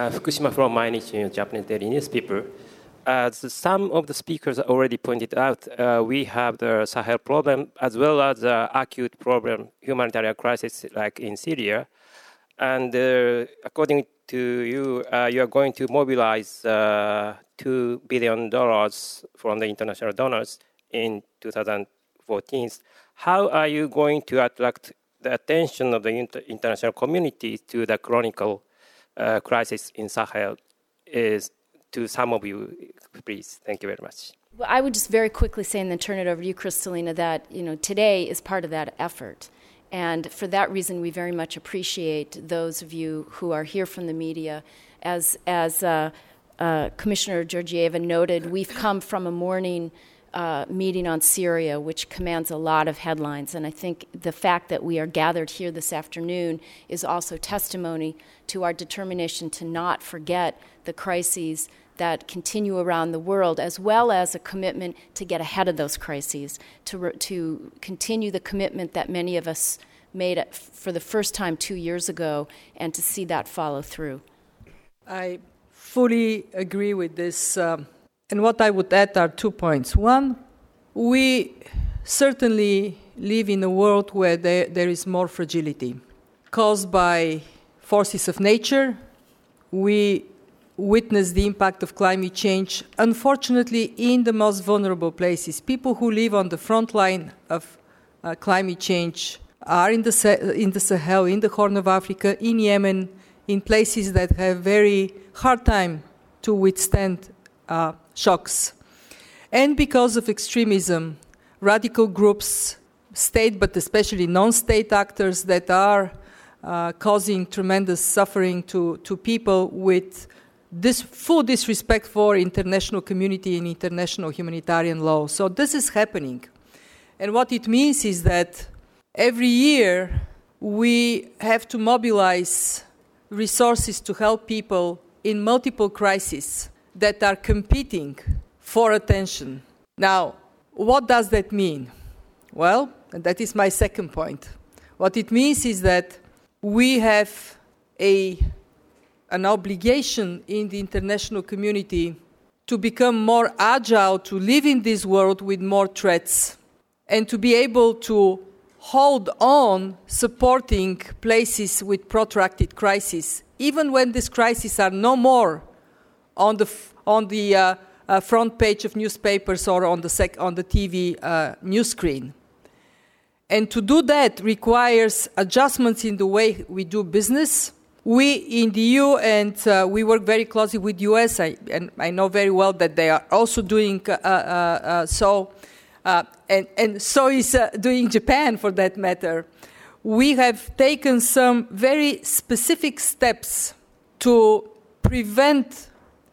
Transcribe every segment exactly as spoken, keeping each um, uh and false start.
Uh, Fukushima from Mainichi, Japanese daily newspaper. As some of the speakers already pointed out, uh, we have the Sahel problem as well as the acute problem, humanitarian crisis like in Syria. And uh, according to you, uh, you are going to mobilize uh, two billion dollars from the international donors in two thousand fourteen. How are you going to attract the attention of the inter- international community to the chronicle uh, crisis in Sahel? Is to some of you, please. Thank you very much. Well, I would just very quickly say, and then turn it over to you, Kristalina, that you know today is part of that effort. And for that reason, we very much appreciate those of you who are here from the media. As, as uh, uh, Commissioner Georgieva noted, we've come from a morning uh, meeting on Syria, which commands a lot of headlines. And I think the fact that we are gathered here this afternoon is also testimony to our determination to not forget the crises that continue around the world, as well as a commitment to get ahead of those crises, to re- to continue the commitment that many of us made f- for the first time two years ago, and to see that follow through. I fully agree with this. Um, and what I would add are two points. One, we certainly live in a world where there, there is more fragility caused by forces of nature. We witness the impact of climate change, unfortunately, in the most vulnerable places. People who live on the front line of uh, climate change are in the, Sa- in the Sahel, in the Horn of Africa, in Yemen, in places that have very hard time to withstand uh, shocks. And because of extremism, radical groups, state but especially non-state actors that are uh, causing tremendous suffering to, to people with this full disrespect for international community and international humanitarian law. So this is happening. And what it means is that every year we have to mobilize resources to help people in multiple crises that are competing for attention. Now, what does that mean? Well, and that is my second point. What it means is that we have a an obligation in the international community to become more agile, to live in this world with more threats, and to be able to hold on supporting places with protracted crises, even when these crises are no more on the on the uh, uh, front page of newspapers or on the sec- on the T V uh, news screen. And to do that requires adjustments in the way we do business. We in the E U, and uh, we work very closely with the U S, I, and I know very well that they are also doing uh, uh, uh, so, uh, and, and so is uh, doing Japan for that matter. We have taken some very specific steps to prevent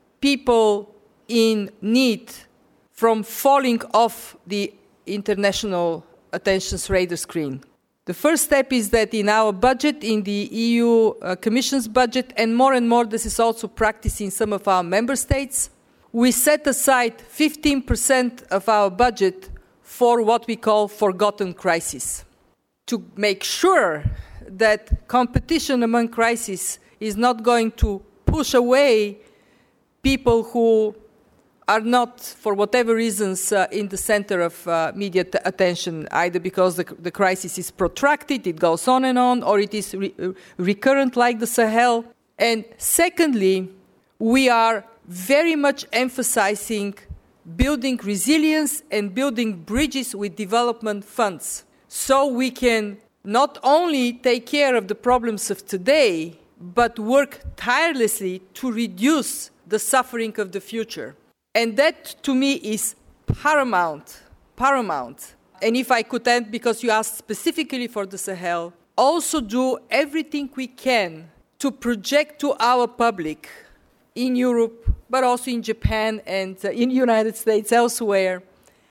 people in need from falling off the international attention's radar screen. The first step is that in our budget, in the E U uh, Commission's budget, and more and more this is also practiced in some of our member states, we set aside fifteen percent of our budget for what we call forgotten crises, to make sure that competition among crises is not going to push away people who are not, for whatever reasons, uh, in the center of uh, media t- attention, either because the, the crisis is protracted, it goes on and on, or it is re- recurrent like the Sahel. And secondly, we are very much emphasizing building resilience and building bridges with development funds, so we can not only take care of the problems of today, but work tirelessly to reduce the suffering of the future. And that, to me, is paramount, paramount. And if I could end, because you asked specifically for the Sahel, also do everything we can to project to our public in Europe, but also in Japan and uh, in the United States, elsewhere,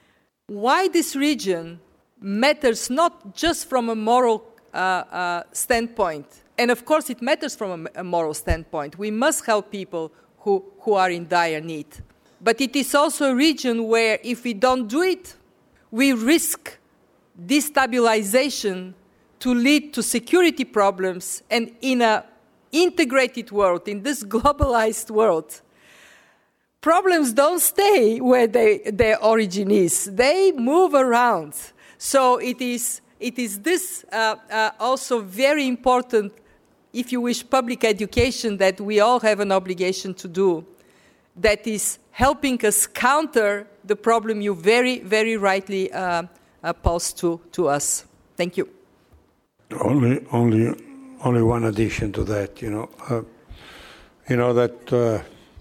why this region matters not just from a moral uh, uh, standpoint. And of course, it matters from a, a moral standpoint. We must help people who, who are in dire need. But it is also a region where if we don't do it, we risk destabilization to lead to security problems, and in a integrated world, in this globalized world, problems don't stay where they, their origin is. They move around. So it is, it is this uh, uh, also very important, if you wish, public education that we all have an obligation to do, that is helping us counter the problem you very, very rightly uh, uh, posed to, to us. Thank you. Only, only, only one addition to that. You know, uh, you know that uh,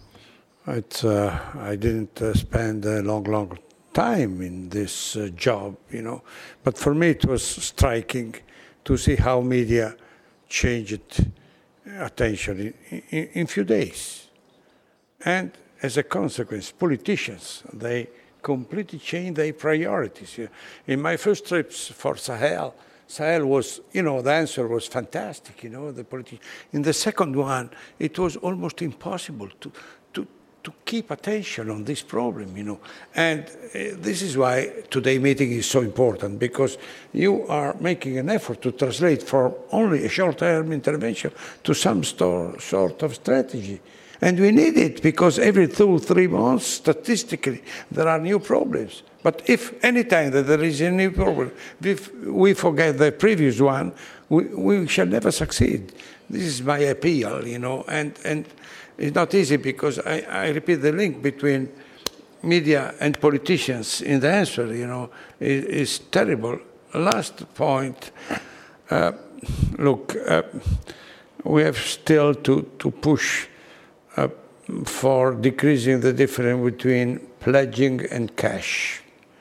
it's. Uh, I didn't uh, spend a long, long time in this uh, job. You know, but for me it was striking to see how media changed attention in, in, in few days, and as a consequence, politicians, they completely changed their priorities. In my first trips for Sahel, Sahel was, you know, the answer was fantastic, you know, the politi- In the second one, it was almost impossible to, to, to keep attention on this problem, you know. And uh, this is why today's meeting is so important, because you are making an effort to translate from only a short-term intervention to some store, sort of strategy. And we need it, because every two, three months, statistically, there are new problems. But if any time that there is a new problem, if we forget the previous one, we, we shall never succeed. This is my appeal, you know, and, and it's not easy, because I, I repeat, the link between media and politicians in the answer, you know, is, is terrible. Last point, uh, look, uh, we have still to, to push Uh, for decreasing the difference between pledging and cash.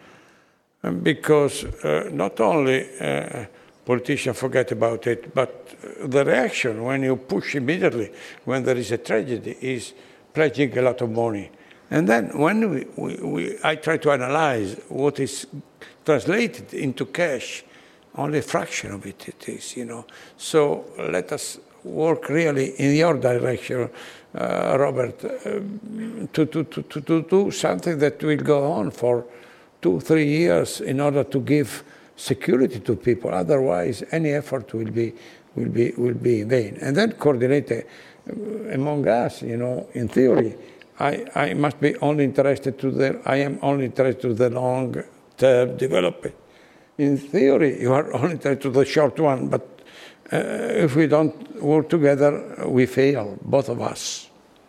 Um, because uh, not only uh, politicians forget about it, but the reaction when you push immediately, when there is a tragedy, is pledging a lot of money. And then when we, we, we, I try to analyze what is translated into cash, only a fraction of it it is, you know. So let us work really in your direction, Uh, Robert, uh, to, to, to, to do something that will go on for two, three years in order to give security to people. Otherwise, any effort will be, will be, will be in vain. And then coordinate uh, among us, you know, in theory, I, I must be only interested to the, I am only interested to the long-term development. In theory, you are only interested to the short one, but Uh, if we don't work together, we fail, both of us.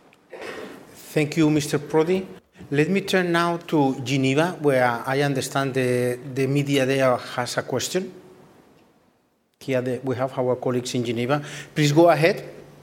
Thank you, Mister Prodi. Let me turn now to Geneva, where I understand the, the media there has a question. Here the, we have our colleagues in Geneva. Please go ahead.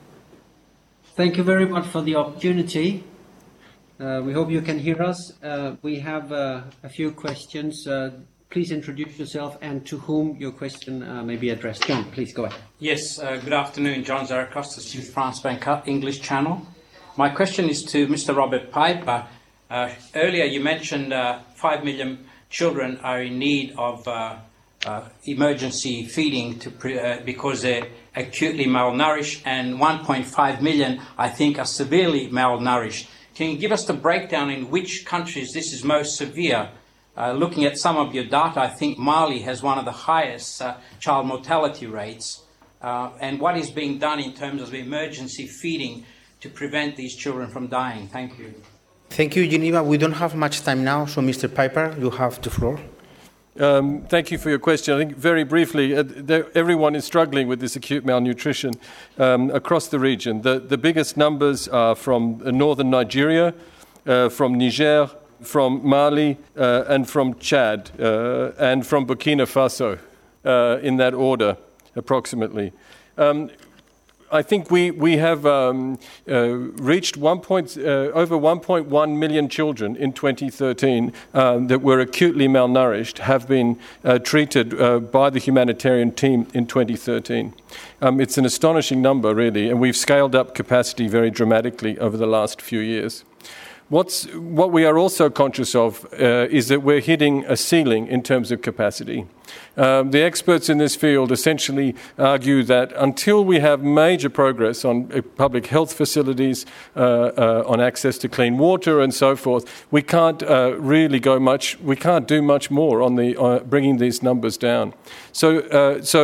Thank you very much for the opportunity. Uh, we hope you can hear us. Uh, we have uh, a few questions. Uh, Please introduce yourself and to whom your question uh, may be addressed. John, please go ahead. Yes, uh, good afternoon. John Zarakostas, France Banker, English Channel. My question is to Mister Robert Pijper. Uh, earlier you mentioned uh, five million children are in need of uh, uh, emergency feeding to pre- uh, because they're acutely malnourished, and one point five million, I think, are severely malnourished. Can you give us the breakdown in which countries this is most severe? Uh, looking at some of your data, I think Mali has one of the highest uh, child mortality rates. Uh, and what is being done in terms of emergency feeding to prevent these children from dying? Thank you. Thank you, Geneva. We don't have much time now, so Mister Pijper, you have the floor. Um, thank you for your question. I think very briefly, uh, there, everyone is struggling with this acute malnutrition um, across the region. The, the biggest numbers are from uh, northern Nigeria, uh, from Niger, from Mali, uh, and from Chad, uh, and from Burkina Faso, uh, in that order, approximately. Um, I think we, we have um, uh, reached one point, uh, over one point one million children in twenty thirteen um, that were acutely malnourished have been uh, treated uh, by the humanitarian team in twenty thirteen. Um, it's an astonishing number, really, and we've scaled up capacity very dramatically over the last few years. What's, what we are also conscious of uh, is that we're hitting a ceiling in terms of capacity. Um, the experts in this field essentially argue that until we have major progress on uh, public health facilities, uh, uh, on access to clean water and so forth, we can't uh, really go much, we can't do much more on the uh, bringing these numbers down. So, uh, so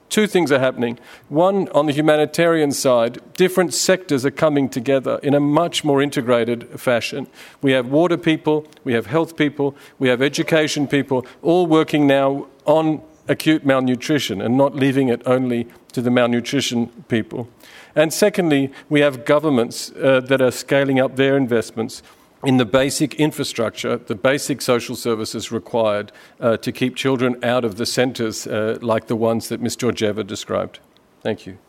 two things are happening. One, on the humanitarian side, different sectors are coming together in a much more integrated fashion. We have water people, we have health people, we have education people, all working now on acute malnutrition and not leaving it only to the malnutrition people. And secondly, we have governments uh, that are scaling up their investments in the basic infrastructure, the basic social services required uh, to keep children out of the centres uh, like the ones that Miz Georgieva described. Thank you.